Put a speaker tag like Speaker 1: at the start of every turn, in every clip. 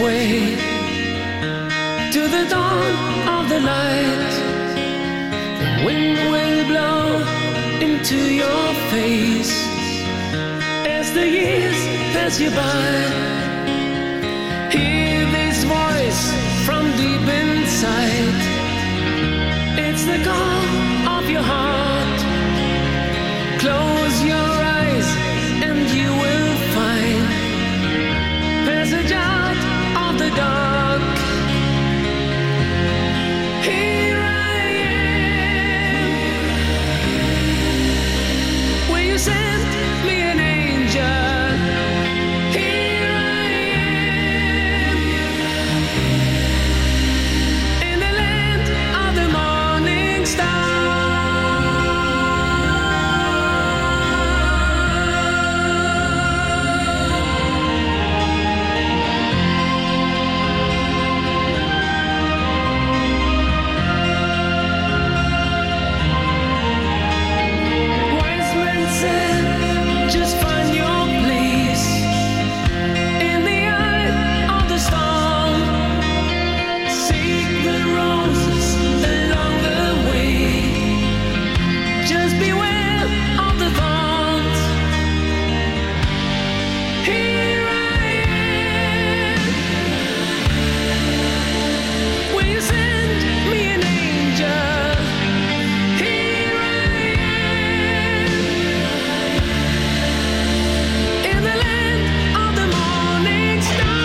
Speaker 1: way to the dawn of the light. The wind will blow into your face as the years pass you by. Hear this voice from deep inside. It's the call of your heart. Close your eyes and you will find passage out of the dark. Here I am. Will you send me an angel? Here I am. In the land of the morning star. Just find your place in the eye of the storm. Seek the roses along the way. Just beware of the thorns. Here I am. Will you send me an angel? Here I am. In the land of the morning star.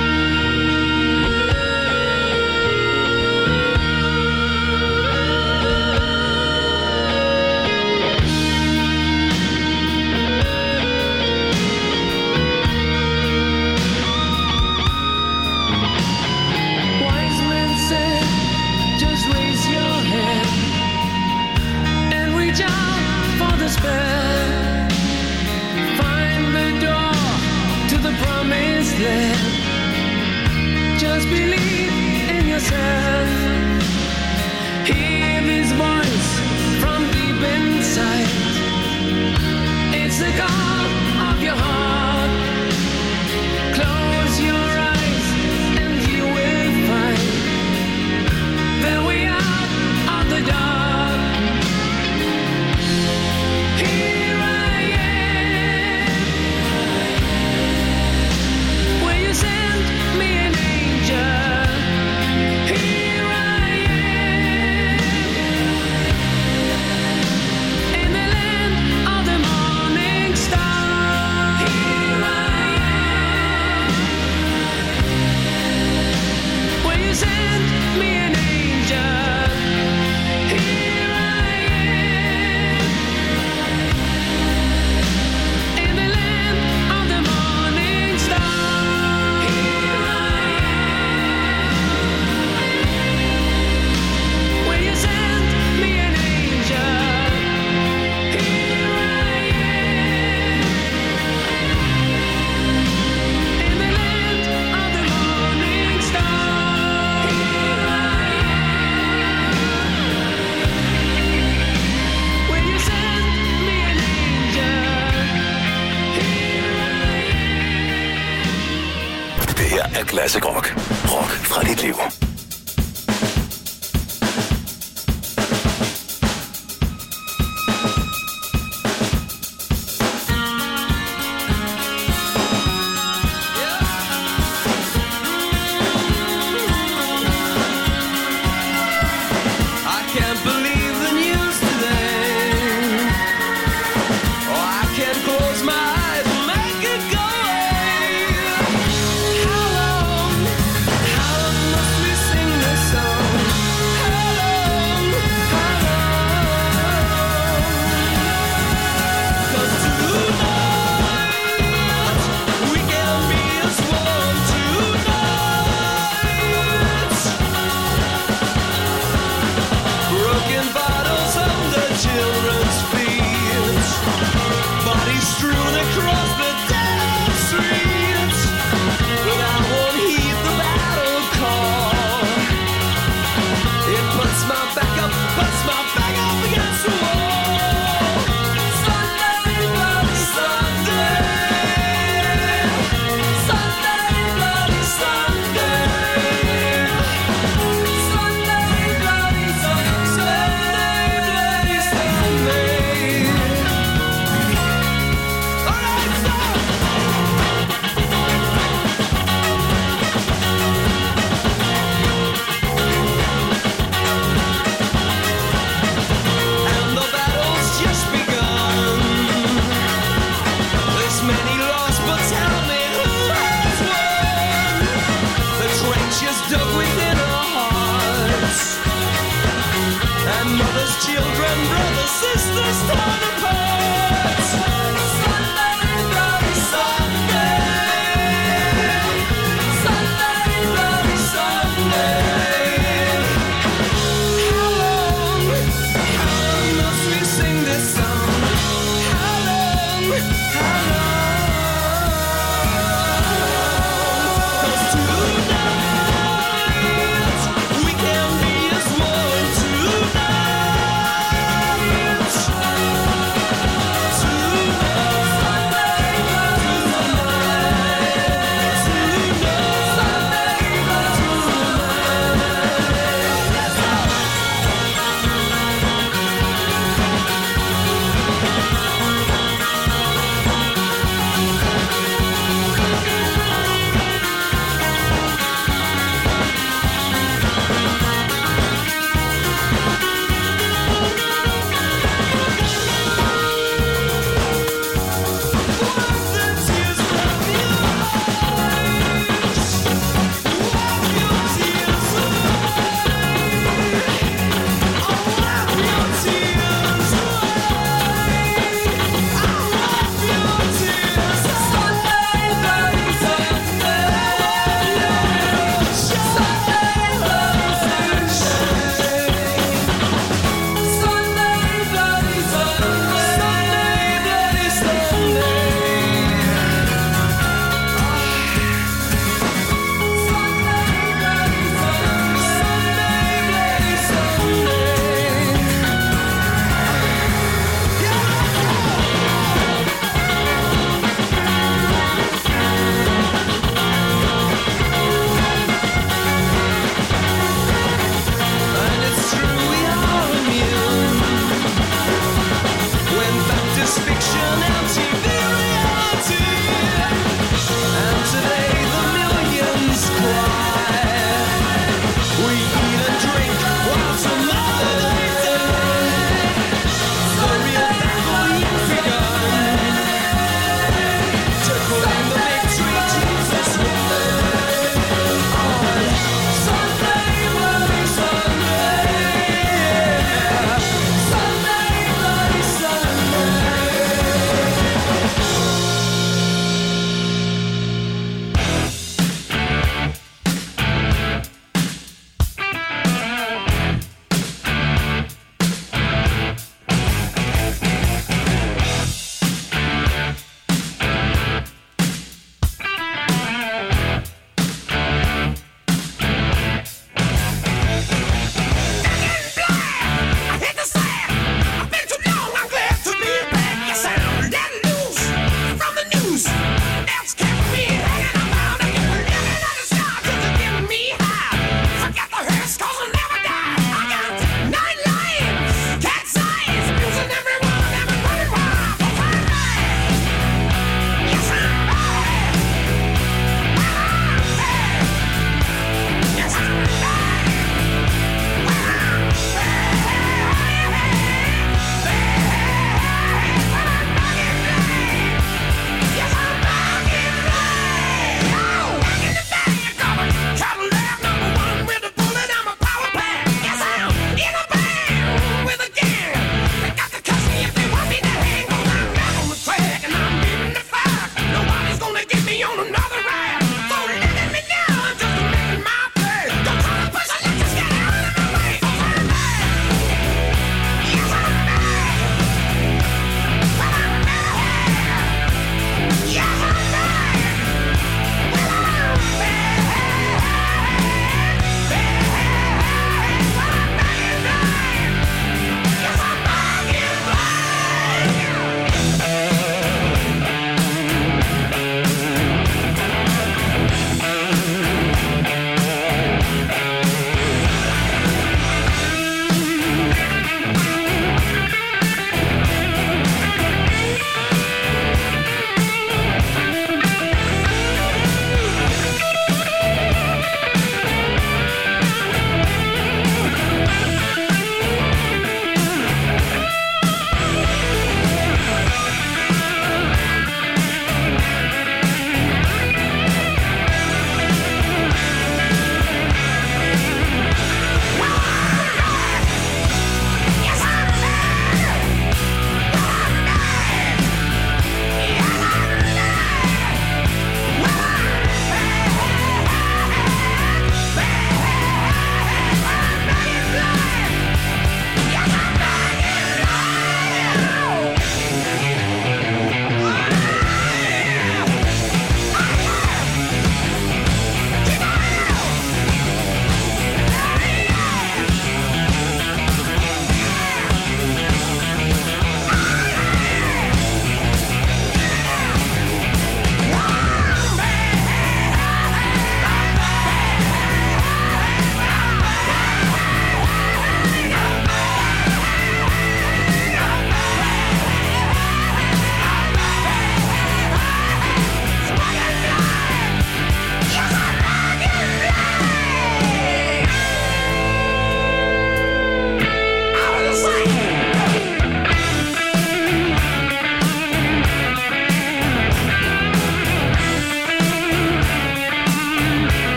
Speaker 1: Wise men said, just raise your hand and reach out for the spell. Find the door to the promised land. Just believe in yourself. Hear this voice from deep inside. It's the call of your heart. Close your eyes and you will find the way out of the dark. Here I am. Will you send me an angel? Here I am. In the land of the morning star. Here I am. Will you send me an angel? Here I am. In the land of the morning star. Here I am. Will you send me an angel? Here I am. In the land of the morning star. Here I am. Will you send me an angel? Here I am.
Speaker 2: Det her er Classic Rock. Rock fra dit liv.
Speaker 1: I can't believe the news today. Oh, I can't close my eyes and make it go away. How long must we sing this song? How long? 'Cause tonight we can be as one tonight. Broken bottles under children's feet, bodies strewn across the dead streets. But I won't heed the battle call. It puts my back up against the wall. Sunday, bloody Sunday. Sunday, bloody Sunday.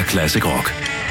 Speaker 2: Classic Rock.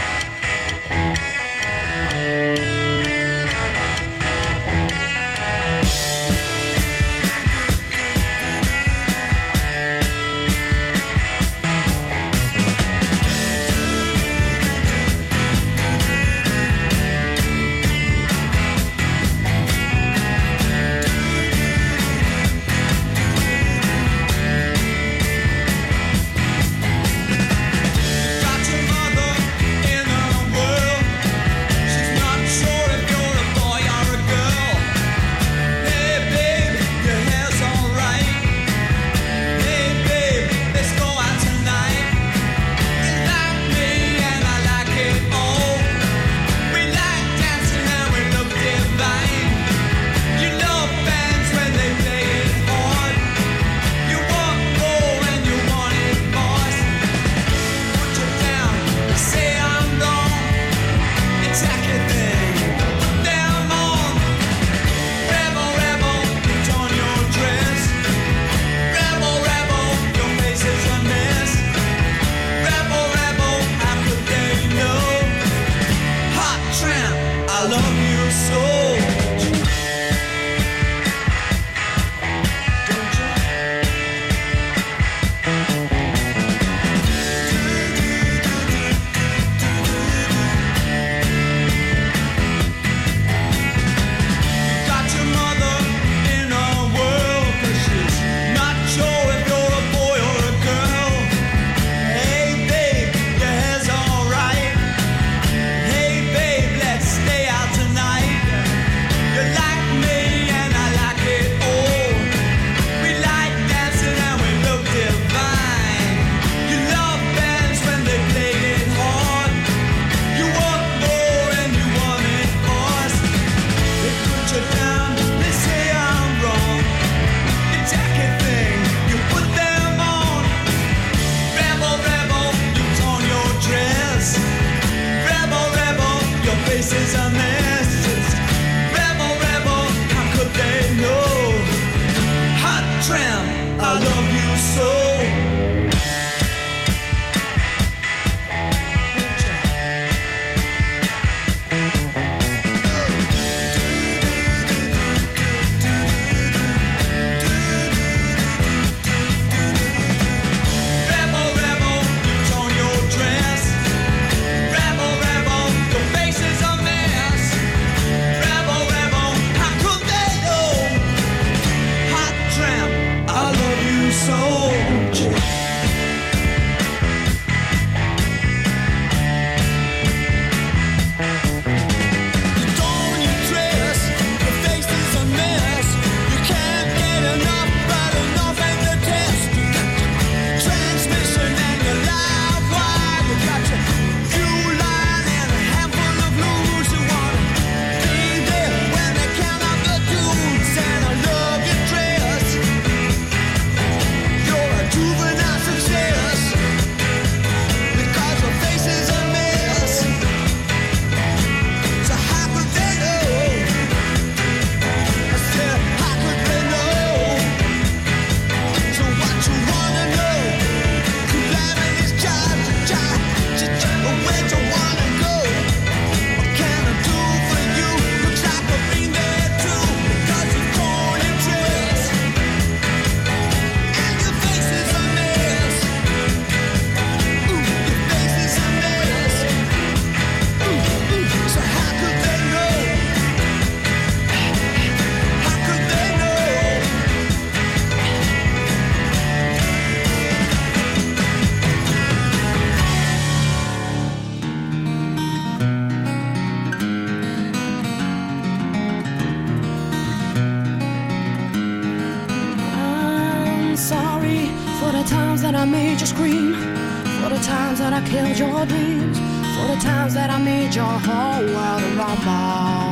Speaker 3: made you scream, for the times that I killed your dreams, for the times that I made your whole world rumble,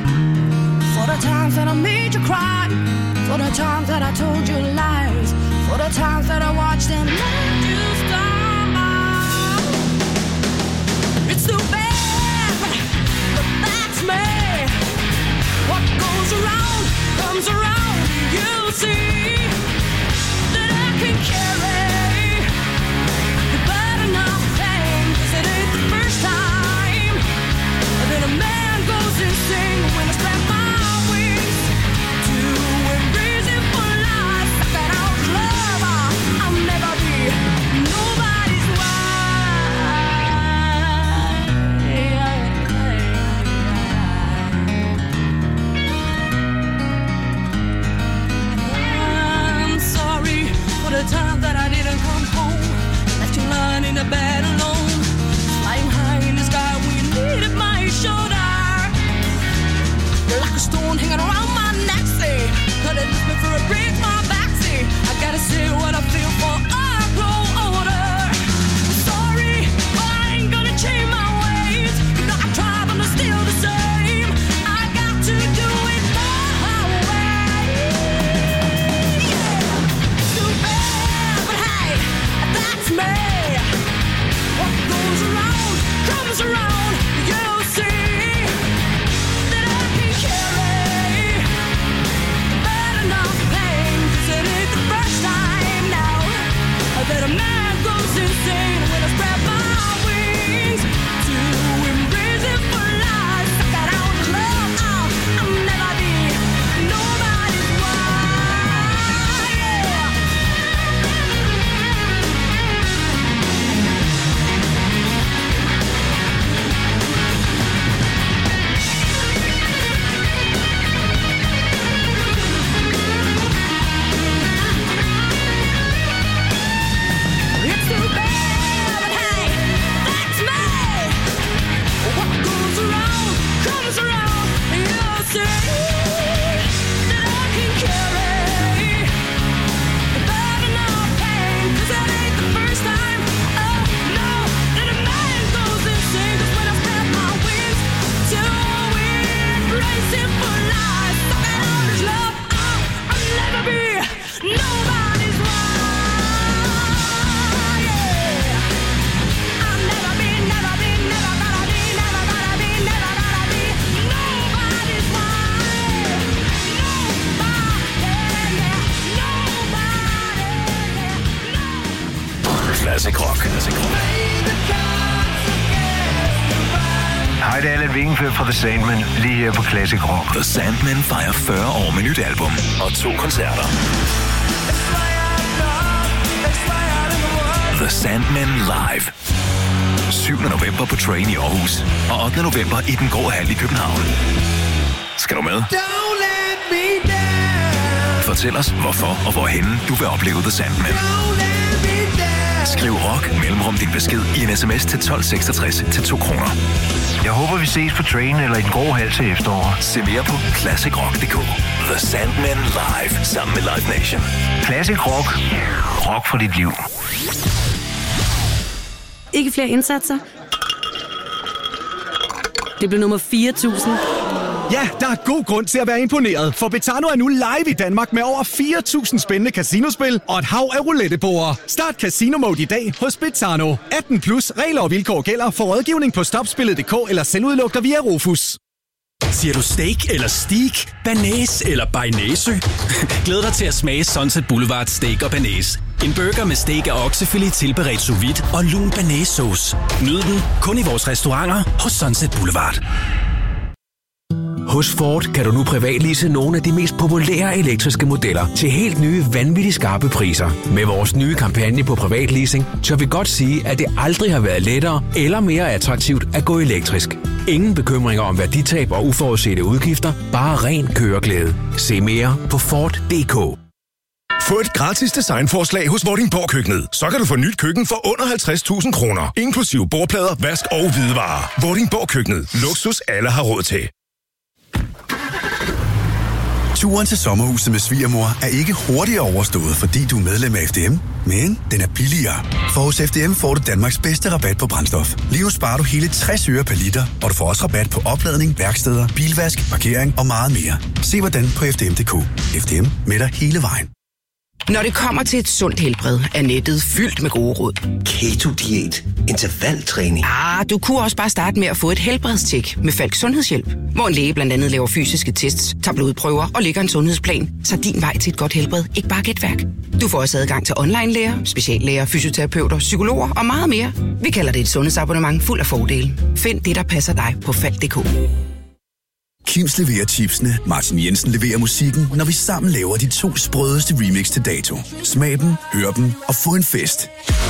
Speaker 3: for the times that I made you cry, for the times that I told you lies, for the times that I watched and let you stumble. It's too bad, but that's me. What goes around comes around. You see that I can carry the burden of pain, 'cause it
Speaker 4: Hej, det er Allan Vingenfeldt fra The Sandman, lige her på Classic Rock.
Speaker 2: The Sandman fejrer 40 år med nyt album og 2 koncerter. The Sandman Live. 7. november på Train i Aarhus og 8. november i Den Grå Hal i København. Skal du med? Fortæl os, hvorfor og hvorhenne du vil opleve The Sandman. Skriv rock mellemrum din besked i en sms til 1266 til 2 kroner.
Speaker 4: Jeg håber, vi ses på Train eller i Den Grå Hal til efterår.
Speaker 2: Se mere på classicrock.dk. The Sandman Live sammen med Live Nation.
Speaker 4: Classic Rock. Rock for dit liv.
Speaker 5: Ikke flere indsatser. Det blev nummer 4.000.
Speaker 6: Ja, der er god grund til at være imponeret, for Betano er nu live i Danmark med over 4.000 spændende casinospil og et hav af rouletteborde. Start Casino Mode i dag hos Betano. 18 plus regler og vilkår gælder for rådgivning på stopspillet.dk eller selvudlugter via Rufus.
Speaker 7: Siger du steak eller steak, banæs eller bearnaisesø? Glæd dig til at smage Sunset Boulevard Steak og Banæs. En burger med steak af oksefilet tilberedt sous vide og lun banæssauce. Nyd den kun i vores restauranter hos Sunset Boulevard.
Speaker 8: Hos Ford kan du nu privatlease nogle af de mest populære elektriske modeller til helt nye, vanvittigt skarpe priser. Med vores nye kampagne på privatleasing, tør vi godt sige, at det aldrig har været lettere eller mere attraktivt at gå elektrisk. Ingen bekymringer om værditab og uforudsete udgifter, bare ren køreglæde. Se mere på Ford.dk.
Speaker 9: Få et gratis designforslag hos Vordingborg Køkkenet. Så kan du få nyt køkken for under 50.000 kroner. Inklusive bordplader, vask og hvidevarer. Vordingborg Køkkenet. Luksus alle har råd til.
Speaker 10: Turen til sommerhuset med svigermor er ikke hurtigere overstået, fordi du er medlem af FDM, men den er billigere. For hos FDM får du Danmarks bedste rabat på brændstof. Lige nu sparer du hele 60 øre per liter, og du får også rabat på opladning, værksteder, bilvask, parkering og meget mere. Se hvordan på FDM.dk. FDM med dig hele vejen.
Speaker 11: Når det kommer til et sundt helbred, er nettet fyldt med gode råd.
Speaker 12: Keto-diæt, intervaltræning.
Speaker 11: Du kunne også bare starte med at få et helbredstjek med Falk Sundhedshjælp, hvor en læge blandt andet laver fysiske tests, tager blodprøver og lægger en sundhedsplan, så din vej til et godt helbred ikke bare gætværk. Du får også adgang til online-læger, speciallæger, fysioterapeuter, psykologer og meget mere. Vi kalder det et sundhedsabonnement fuld af fordele. Find det, der passer dig på Falk.dk.
Speaker 10: Kims leverer chipsene, Martin Jensen leverer musikken, når vi sammen laver de 2 sprødeste remix til dato. Smag dem, hør dem og få en fest.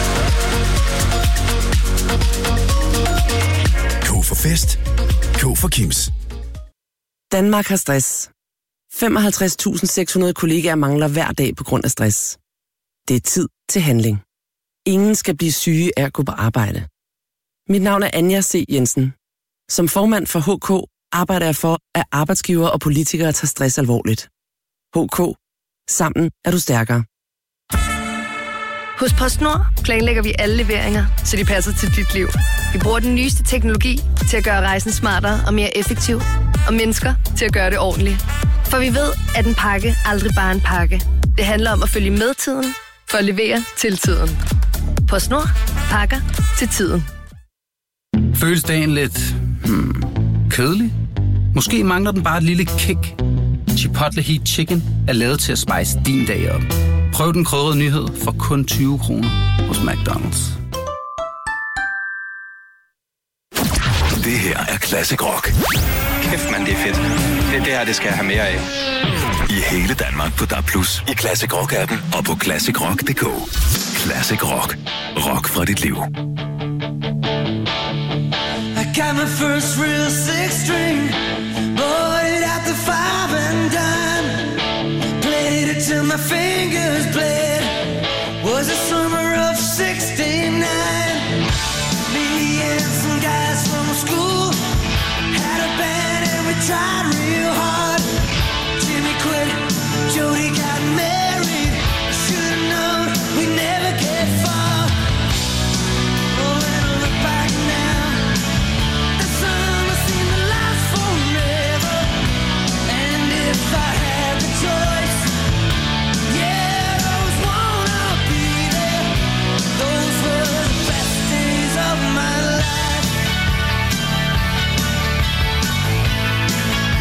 Speaker 10: K for fest. K for Kims.
Speaker 13: Danmark har stress. 55.600 kollegaer mangler hver dag på grund af stress. Det er tid til handling. Ingen skal blive syge af at gå på arbejde. Mit navn er Anja C. Jensen. Som formand for HK arbejder jeg for, at arbejdsgivere og politikere tager stress alvorligt. HK. Sammen er du stærkere.
Speaker 14: Hos PostNord planlægger vi alle leveringer, så de passer til dit liv. Vi bruger den nyeste teknologi til at gøre rejsen smartere og mere effektiv, og mennesker til at gøre det ordentligt. For vi ved, at en pakke aldrig bare er en pakke. Det handler om at følge med tiden, for at levere til tiden. PostNord. Pakker til tiden.
Speaker 15: Føles dagen lidt kedelig? Måske mangler den bare et lille kick. Chipotle Heat Chicken er lavet til at spice din dag op. Prøv den krydrede nyhed for kun 20 kroner hos McDonald's.
Speaker 2: Det her er Classic Rock.
Speaker 16: Kæft, man, det er fedt. Det her, det skal jeg have mere af.
Speaker 2: I hele Danmark på DAB+, i Classic Rock-appen og på classicrock.dk. Classic Rock. Rock fra dit liv.
Speaker 1: I got my first real six string, bought it at the 5 and dime, played it till my fingers bled, was the summer of 69, me and some guys from school, had a band and we tried real hard, Jimmy quit, Jody got married, should've known we'd never get far, oh when I look back now, if I had the choice, yeah, those wanna be there. Those were the best days of my life.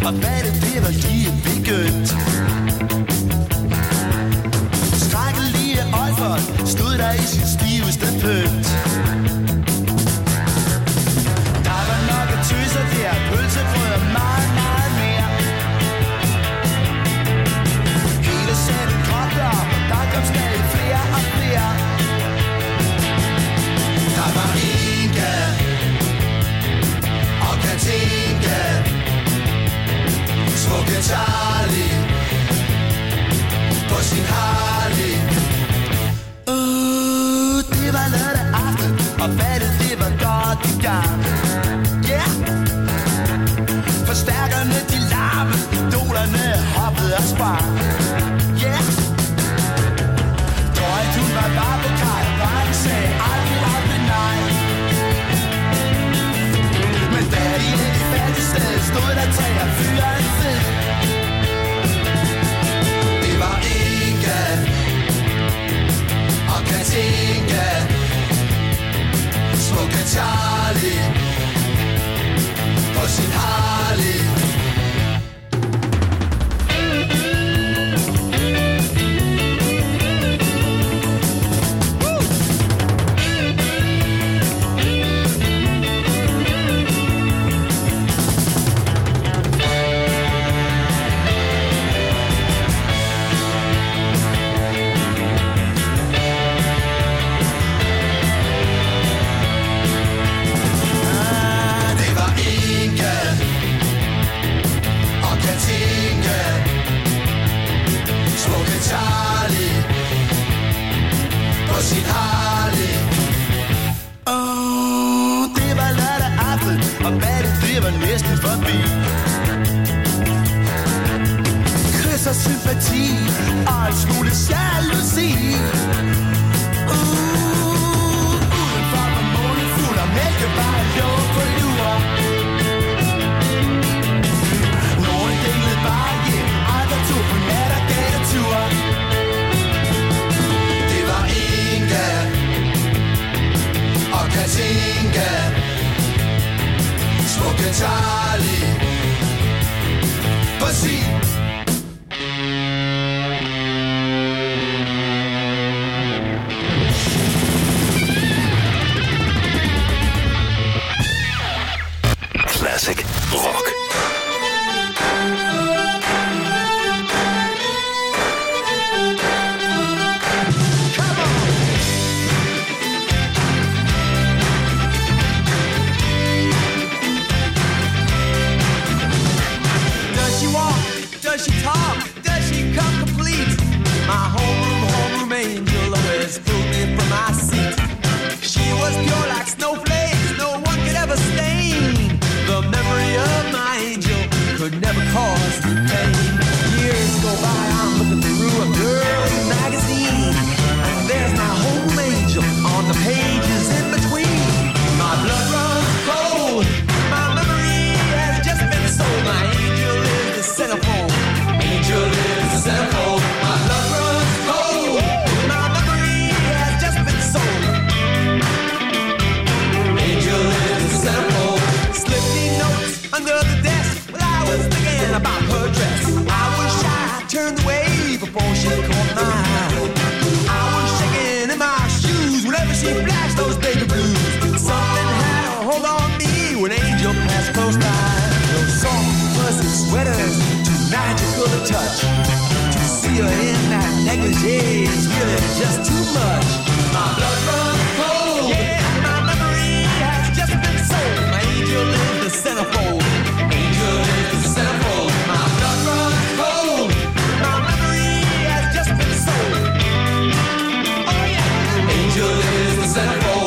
Speaker 17: og ballet det var lige begyndt. Skrækkelige Olfert stod der i sin stiveste pynt. Der var nok et tøser der, pølsebrød og meget, meget mere. Hele salen kropte op, og der kom stadig flere og flere. Der var Inge og Katinka, smukke Charlie på sin Harley. Det var lørdag aften, og ballet det var godt i gang. Yeah! Forstærkerne de larmede, idolerne hoppede og sprang. Yeah! Drøjt hun var bare på kaj, og bare sagde aldrig, aldrig nej. Men da de i de fattigste stod der 3 og 4 en fed. Det var Inga og Katinka, smukke Charlie på sin Harley. Charlie på sin Harley. Det var lørdag aften, og ballet det var næsten forbi. Kys og sympati og en smule jalousi. Udenfor var månen fuld, og mælkevejen lå på lur. Nogle dinglede bare hjem, andre tog på nat og gadetur. Det var Inga og Katinka, smukke Charlie på sin.
Speaker 2: Classic rock.
Speaker 1: Does she talk? Does she come complete? My homeroom angel always pulled me from my seat. She was pure like snowflakes, no one could ever stain. The memory of my angel could never cause me pain. Years go by, I'm looking through a girly magazine, and there's my home angel on the pages in between. My blood runs cold, my memory has just been sold. My angel is the centerfold. Angel is the centerfold. My blood runs cold. My memory has just been sold. Angel is the centerfold. Slipped me notes under the desk while I was thinking about her dress. I was shy, turned away before she caught my eye. I was shaking in my shoes whenever she flashed those baby blues. Something had a hold on me when Angel passed close by. Those soft, fuzzy sweaters, magical to touch. To see her in that negligee is really just too much. My blood runs cold. Yeah, my memory has just been sold. My angel is the centerfold. Angel is the centerfold. My blood runs cold. My memory has just been sold. Oh yeah. Angel is the centerfold.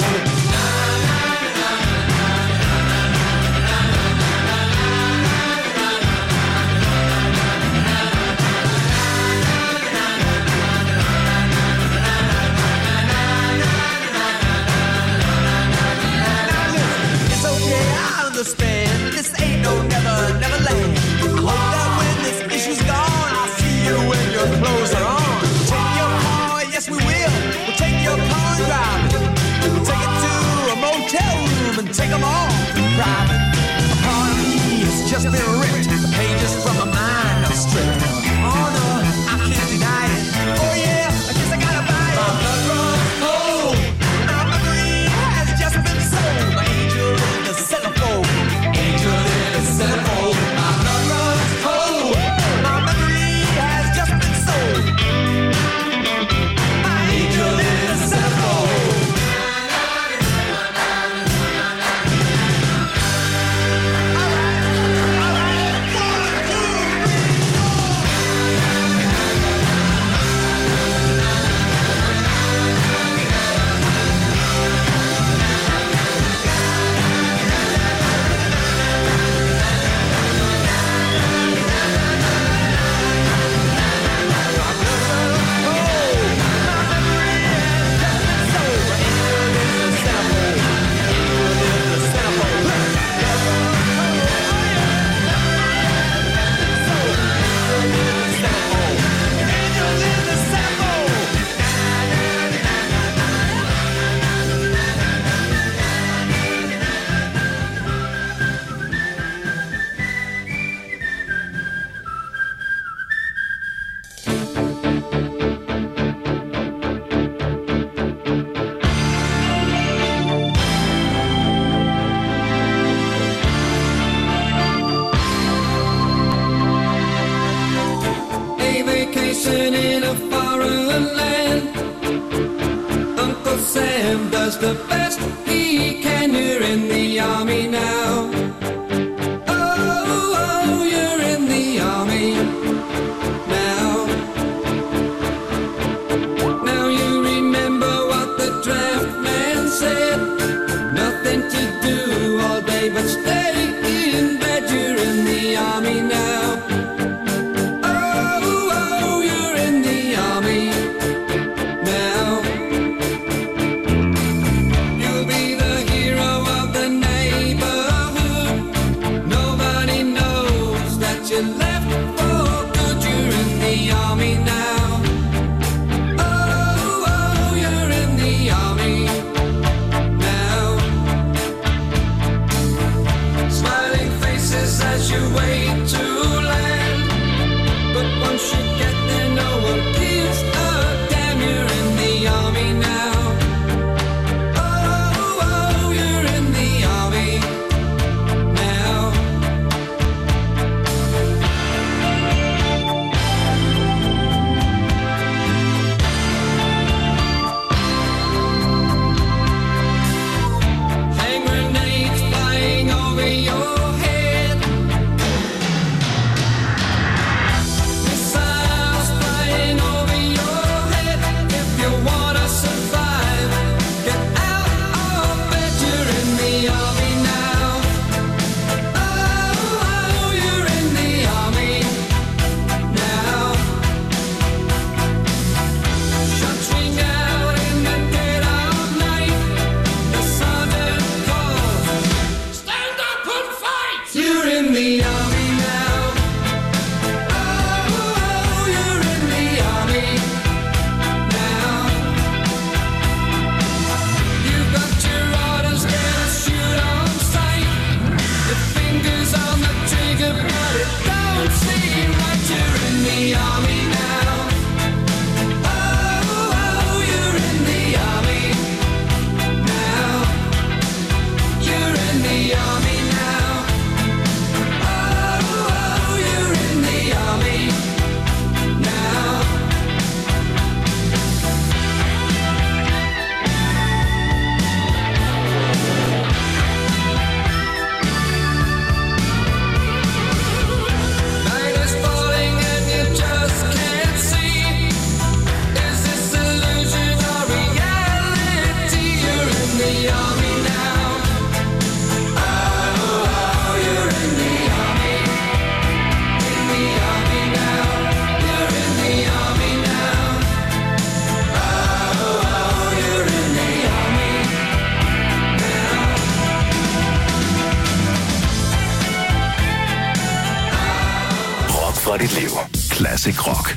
Speaker 1: This ain't no never land. I hope that when this issue's gone, I'll see you when your clothes are on. Take your car, yes we will. We'll take your car and drive it. We'll take it to a motel room and take them all private. A part of me has just been ripped. The pages vacation in a foreign land. Uncle Sam does the best he can. You're in the army now. Oh, you're in the army now. Now you remember what the draft man said. Nothing to do all day but stay in bed. You're in the army now. Oh, you're in the army now. You'll be the hero of the neighborhood. Nobody knows that you left for good. You're in the army now. Oh, you're in the army now. Smiling faces as you wait to land. But once you get there, no one gives a damn. You're in the army now. Oh, you're in the army now. Hand grenades flying over your head. Missiles flying over your head. If you wanna survive, get out of bed. You're in the army now. Oh, you're in the army now. Shots ring out in the dead of night. The sergeant calls, stand up and fight. You're in the army now. Oh, you're in the army now. You've got your orders, get a shoot on sight. Your fingers on the trigger, but it don't seem right. You're in the army now. Oh, you're in the army now. You're in the army now. Oh, you're in the army now. Night is falling and you just can't see. Is this illusion or reality? You're in the army now. Oh, you're in the army. In the army now. You're in the army now. Oh, you're in the army now.
Speaker 2: Rock fra dit liv. Classic rock.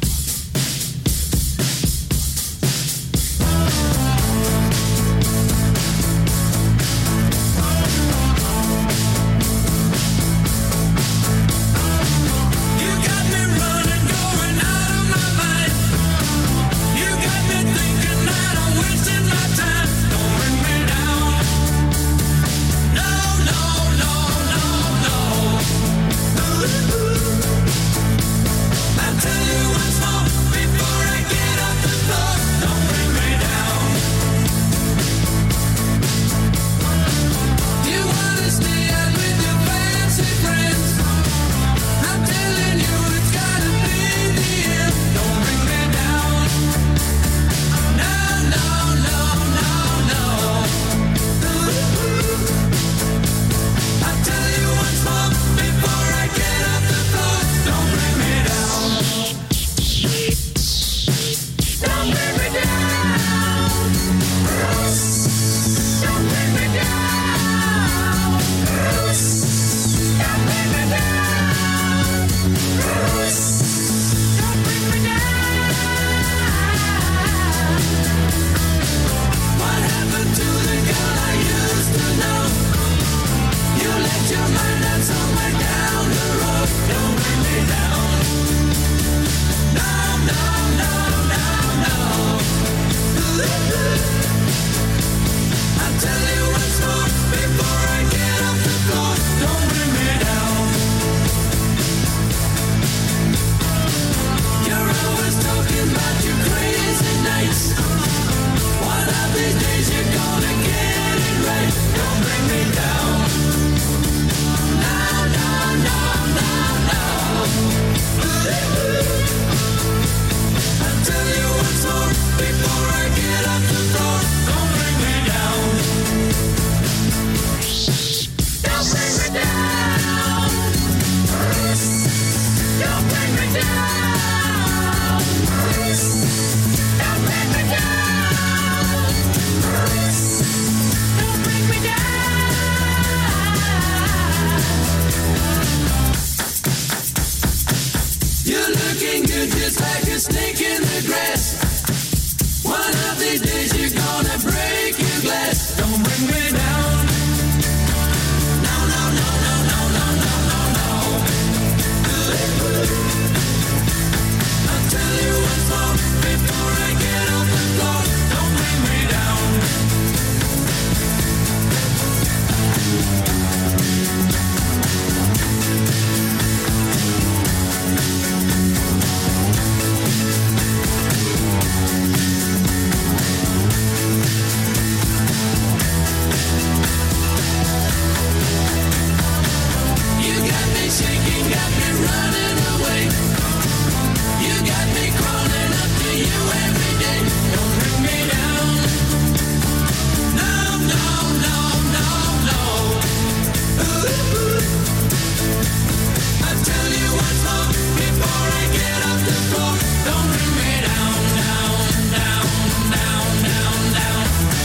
Speaker 1: You got me running, going out of my mind. You got me thinking that I'm wasting my time. Don't bring me down. No, no, no, no, no. I tell you what's just like a snake in the grass. One of these days you're gonna break your glass. Don't bring me down. No, no, no, no, no, no, no, no, no. I'll tell you what's wrong before I get off the floor. Don't bring me down. You got me shaking, got me running away. You got me crawling up to you every day. Don't bring me down. No, no, no, no, no. Ooh. I'll tell you what's wrong before I get off the floor. Don't bring me down, down, down, down, down, down.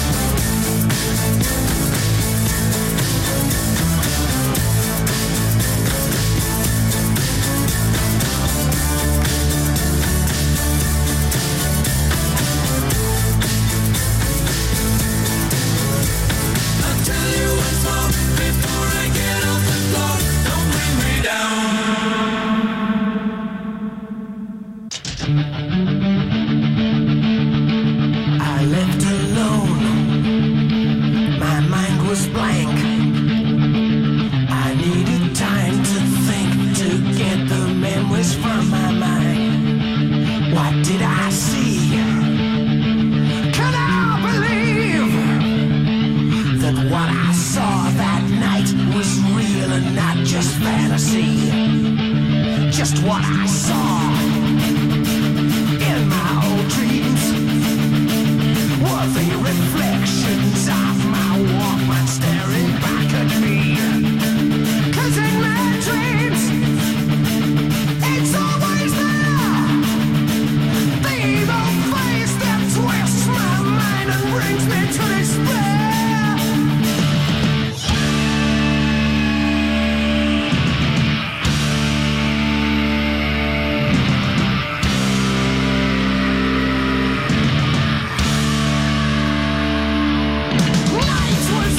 Speaker 1: I'll tell you what's wrong before I get off the floor. Don't bring me down.
Speaker 17: I left alone. My mind was blank. I needed time to think, to get the memories from my mind. What did I see? Can I believe that what I saw that night was real and not just fantasy? Just what I saw in my old dreams were the reflections of my Walkman staring back at me. 'Cause in my dreams, it's always there. The evil face that twists my mind and brings me to despair. Night was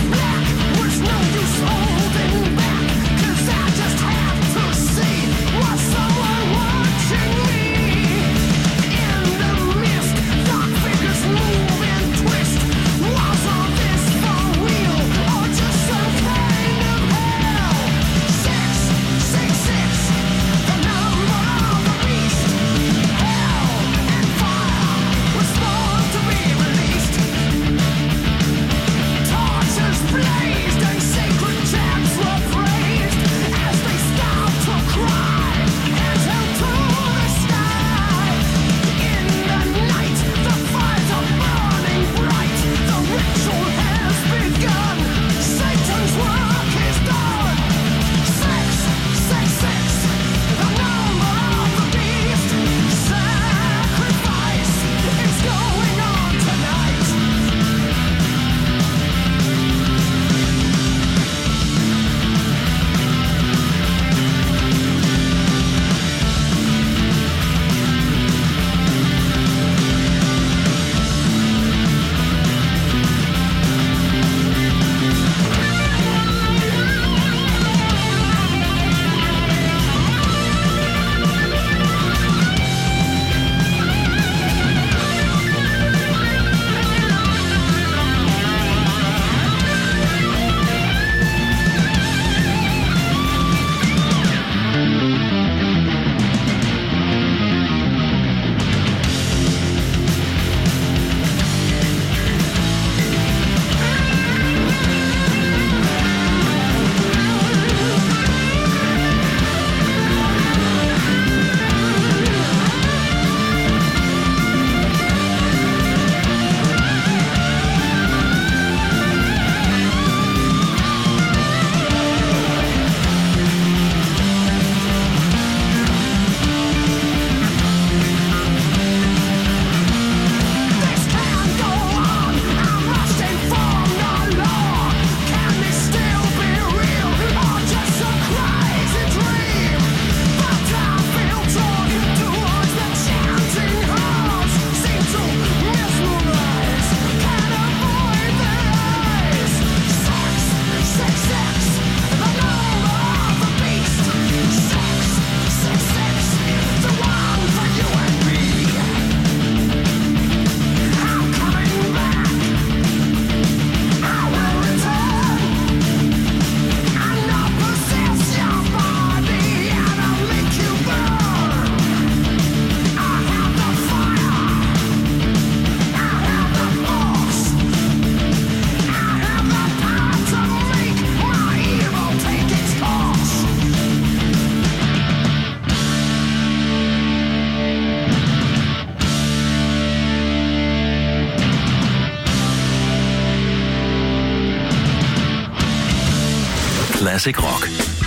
Speaker 2: Classic Rock.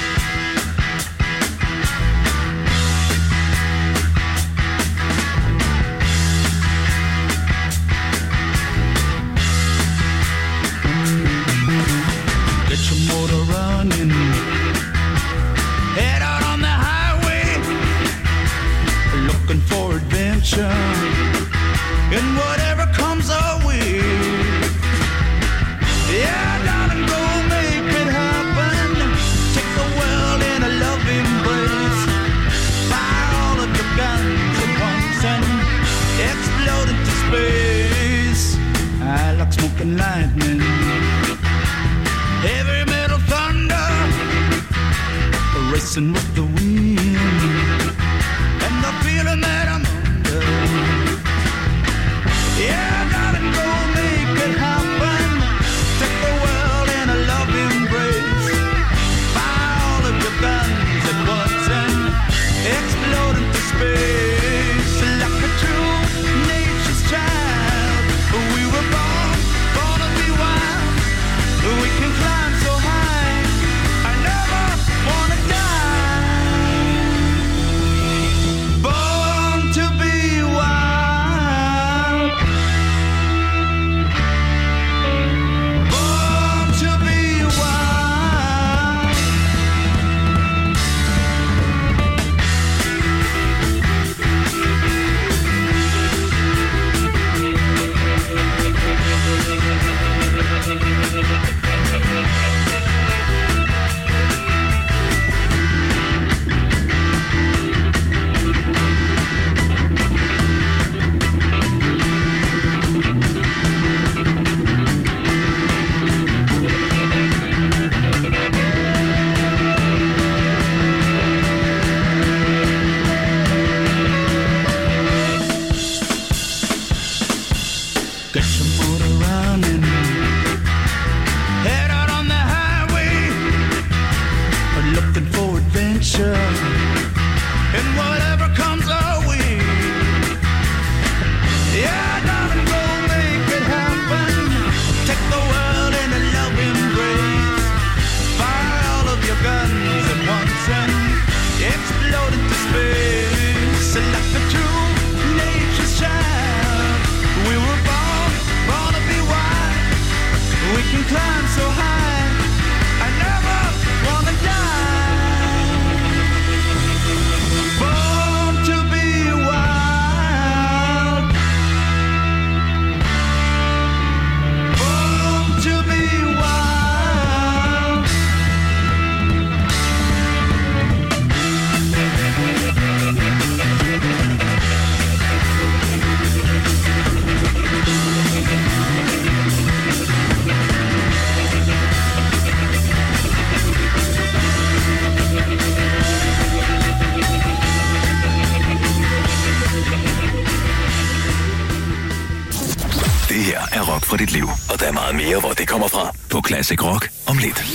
Speaker 18: Get your motor running. Head out on the highway. Looking for adventure. And whatever comes our way. Yeah, darling, go make it happen. Take the world in a love embrace. Fire all of your guns at once and explode into space. I like smoking lightning. Heavy metal thunder, racing with the wind, and the feeling that I'm under. Yeah, darling, go make it happen. Take the world in a love embrace. Fire all of your guns at once and explode into space. Like a true nature's child, we were born to be wild. We can climb so high, I never wanna die. Born to be wild. Born to be wild. Get your motor running. Head out on the highway. Looking for adventure. And whatever comes our way. Yeah, darling, go make it happen. Take the world in a love embrace. Fire all of your guns at once and explode into space. Like a true nature's child. We were born to be wild. We can climb so high. I never wanna die. Born to be wild. Born to be wild.
Speaker 2: Det her er rock for dit liv, og der er meget mere, hvor det kommer fra på Classic Rock om lidt.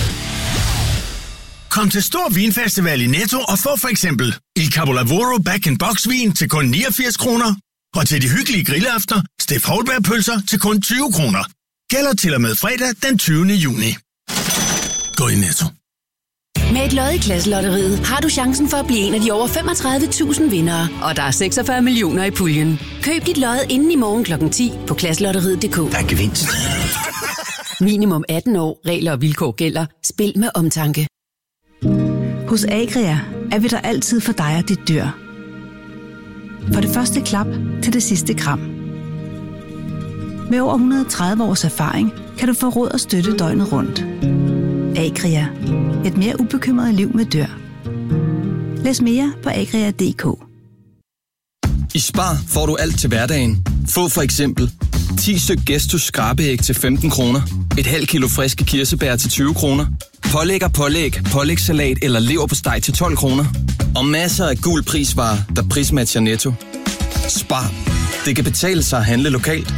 Speaker 19: Kom til Stor Vinfestival i Netto og få for eksempel Il Capolavoro Back-in-Box vin til kun 89 kroner. Og til de hyggelige grillaftener, Steff Holberg-pølser til kun 20 kroner. Gælder til og med fredag den 20. juni. Gå i Netto.
Speaker 20: Med et lod i Klasselotteriet har du chancen for at blive en af de over 35.000 vindere. Og der er 46 millioner i puljen. Køb dit lod inden i morgen kl. 10 på klasselotteriet.dk.
Speaker 12: Der er gevinst.
Speaker 20: Minimum 18 år. Regler og vilkår gælder. Spil med omtanke.
Speaker 21: Hos Agria er vi der altid for dig og dit dyr. For det første klap til det sidste kram. Med over 130 års erfaring kan du få råd og støtte døgnet rundt. Agria. Et mere ubekymret liv med dyr. Læs mere på agria.dk.
Speaker 22: I Spar får du alt til hverdagen. Få for eksempel 10 styk Gestus skrabeæg til 15 kroner. Et halvt kilo friske kirsebær til 20 kroner. Pålæg, pålægssalat eller leverpostej til 12 kroner. Og masser af gul prisvarer, der prismatcher Netto. Spar. Det kan betale sig at handle lokalt.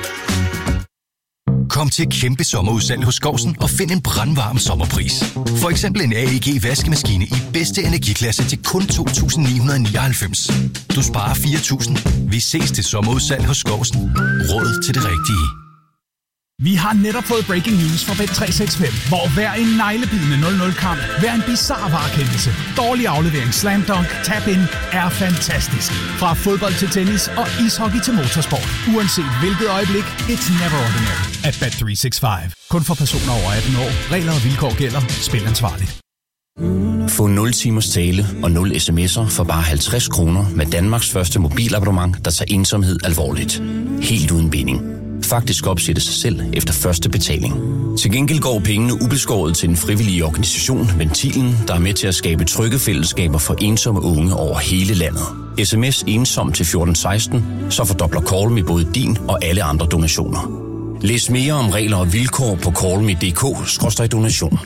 Speaker 23: Kom til kæmpe sommerudsalg hos Skovsen og find en brandvarm sommerpris. For eksempel en AEG vaskemaskine i bedste energiklasse til kun 2.999. Du sparer 4.000. Vi ses til sommerudsalg hos Skovsen. Råd til det rigtige.
Speaker 3: Vi har netop fået breaking news fra Bet365, hvor hver en neglebidende 0-0-kamp, hver en bizarre varekendelse, dårlig aflevering, slam dunk, tap-in er fantastisk. Fra fodbold til tennis og ishockey til motorsport. Uanset hvilket øjeblik, it's never ordinary at Bet365. Kun for personer over 18 år. Regler og vilkår gælder. Spil ansvarligt.
Speaker 4: Få 0 timers tale og 0 sms'er for bare 50 kroner med Danmarks første mobilabonnement, der tager ensomhed alvorligt. Helt uden binding. Faktisk opsættes sig selv efter første betaling. Til gengæld går pengene ubeskåret til den frivillige organisation Ventilen, der er med til at skabe trygge fællesskaber for ensomme unge over hele landet. SMS ensom til 1416, så fordobler Call Me både din og alle andre donationer. Læs mere om regler og vilkår på callme.dk/donation.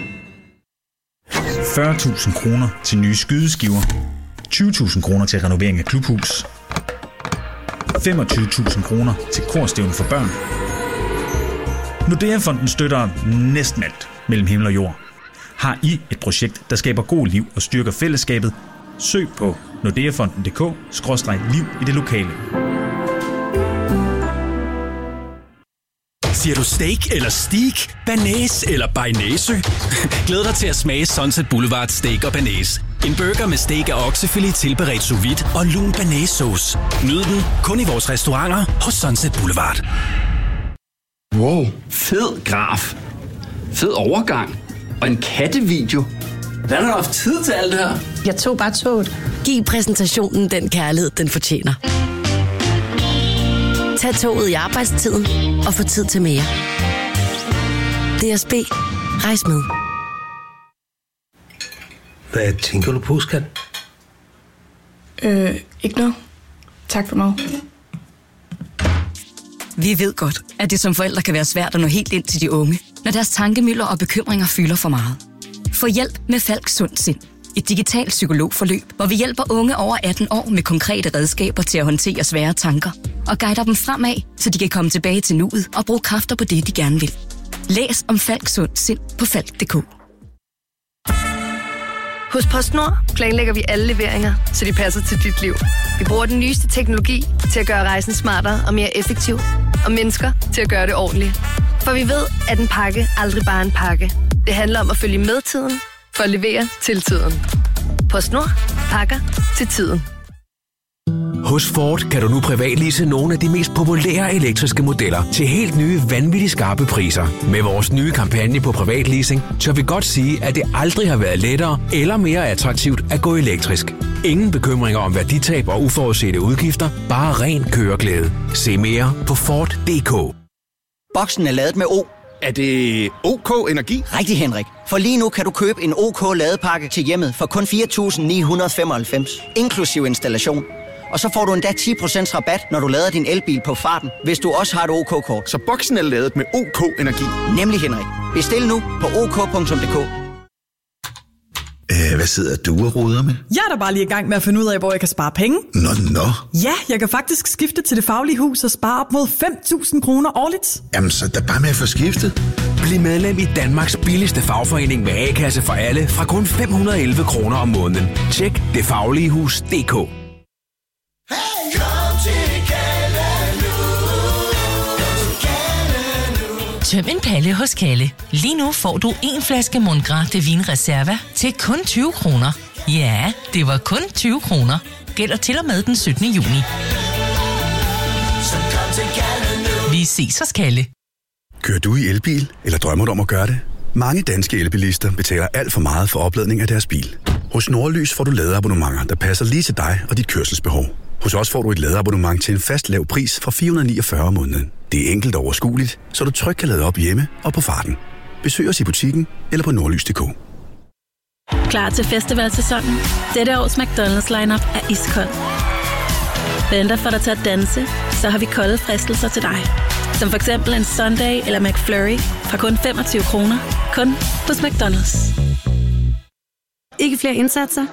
Speaker 5: 40.000 kroner til nye skydeskiver, 20.000 kroner til renovering af klubhus, 25.000 kroner til korstævne for børn. Nordea-fonden støtter næsten alt mellem himmel og jord. Har I et projekt, der skaber god liv og styrker fællesskabet? Søg på nordeafonden.dk/liv i det lokale.
Speaker 7: Siger du steak eller steak, banæs eller bearnaise? Glæd dig til at smage Sunset Boulevard Steak og Banæs. En burger med steak og oksefilet tilberedt sous vide og lun banæssauce. Nyd den kun i vores restauranter hos Sunset Boulevard.
Speaker 24: Wow, fed graf. Fed overgang. Og en kattevideo. Hvordan har du haft tid til alt det her?
Speaker 25: Jeg tog bare toget. Giv præsentationen den kærlighed, den fortjener. Tag toget i arbejdstiden og få tid til mere. DSB. Rejs med.
Speaker 12: Hvad tænker du på, skat?
Speaker 26: Ikke noget. Tak for mig.
Speaker 20: Vi ved godt, at det som forældre kan være svært at nå helt ind til de unge, når deres tankemylder og bekymringer fylder for meget. Få hjælp med Falks Sund Sind. Et digitalt psykologforløb, hvor vi hjælper unge over 18 år med konkrete redskaber til at håndtere svære tanker og guider dem fremad, så de kan komme tilbage til nuet og bruge kræfter på det, de gerne vil. Læs om Falks Sund Sind på falk.dk.
Speaker 14: Hos PostNord planlægger vi alle leveringer, så de passer til dit liv. Vi bruger den nyeste teknologi til at gøre rejsen smartere og mere effektiv, og mennesker til at gøre det ordentligt. For vi ved, at en pakke aldrig bare er en pakke. Det handler om at følge med tiden, for at levere til tiden. PostNord. Pakker til tiden.
Speaker 8: Hos Ford kan du nu privatlease nogle af de mest populære elektriske modeller til helt nye vanvittigt skarpe priser. Med vores nye kampagne på privatleasing, tør vi godt sige, at det aldrig har været lettere eller mere attraktivt at gå elektrisk. Ingen bekymringer om værditab og uforudsete udgifter, bare ren køreglæde. Se mere på Ford.dk.
Speaker 27: Boksen er ladet med O.
Speaker 28: Er det OK Energi?
Speaker 27: Rigtig, Henrik. For lige nu kan du købe en OK ladepakke til hjemmet for kun 4.995, inklusiv installation. Og så får du endda 10% rabat, når du lader din elbil på farten, hvis du også har et OK-kort.
Speaker 28: Så boksen er ladet med OK Energi?
Speaker 27: Nemlig, Henrik. Bestil nu på OK.dk.
Speaker 19: Hvad sidder du og roder med?
Speaker 29: Jeg er da bare lige i gang med at finde ud af, hvor jeg kan spare penge.
Speaker 19: Nå.
Speaker 29: Ja, jeg kan faktisk skifte til Det Faglige Hus og spare op mod 5.000 kroner årligt.
Speaker 19: Jamen, så er bare med at få skiftet.
Speaker 8: Bliv medlem i Danmarks billigste fagforening med A-kasse for alle fra kun 511 kroner om måneden. Tjek detfagligehus.dk.
Speaker 30: Tøm en palle hos Kalle. Lige nu får du en flaske Mongrain de Vin Reserva til kun 20 kroner. Ja, det var kun 20 kroner. Gælder til og med den 17. juni. Vi ses hos Kalle.
Speaker 10: Kører du i elbil, eller drømmer du om at gøre det? Mange danske elbilister betaler alt for meget for opladning af deres bil. Hos Nordlys får du ladeabonnementer, der passer lige til dig og dit kørselsbehov. Hos os får du et ladeabonnement til en fast lav pris fra 449 om måneden. Det er enkelt og overskueligt, så du trygt kan lade op hjemme og på farten. Besøg os i butikken eller på nordlys.dk.
Speaker 31: Klar til festivalsæsonen? Dette års McDonald's lineup er iskold. Venter for dig til at danse, så har vi kolde fristelser til dig. Som for eksempel en Sunday eller McFlurry fra kun 25 kroner. Kun hos McDonald's.
Speaker 25: Ikke flere indsatser?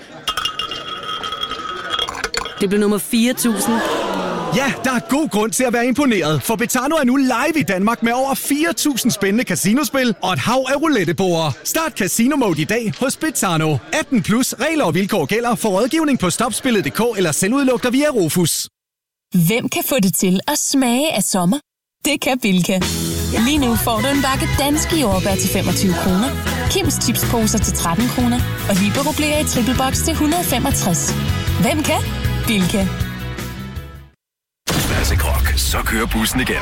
Speaker 25: Det blev nummer 4.000.
Speaker 6: Ja, der er god grund til at være imponeret, for Betano er nu live i Danmark med over 4.000 spændende casinospil og et hav af rouletteborde. Start Casino Mode i dag hos Betano. 18 plus regler og vilkår gælder for rådgivning på stopspillet.dk eller selvudlugter via Rufus.
Speaker 30: Hvem kan få det til at smage af sommer? Det kan Bilka.
Speaker 1: Lige nu får du en bakke danske jordbær til 25 kroner, Kims chipsposer til 13 kroner og Libero Blære i triple box til 165. Hvem kan? Bilka.
Speaker 2: Classic Rock, så kører bussen igen.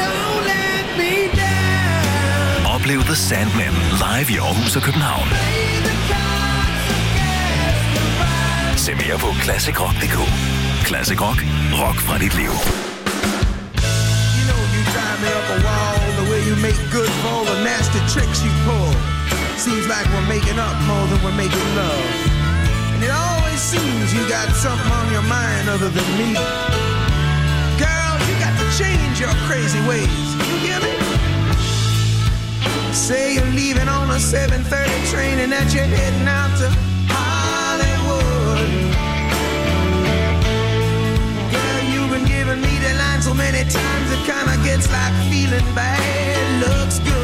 Speaker 2: Oplev The Sandman live i Aarhus og København. Se mere på classicrock.dk. Classic Rock. Rock fra dit liv.
Speaker 9: Me up a wall, the way you make good for all the nasty tricks you pull. Seems like we're making up more than we're making love. And it always seems you got something on your mind other than me. Girl, you got to change your crazy ways. You hear me? Say you're leaving on a 7:30 train and that you're heading out to Hollywood. Giving me the line so many times it kinda gets like feeling bad. Looks good.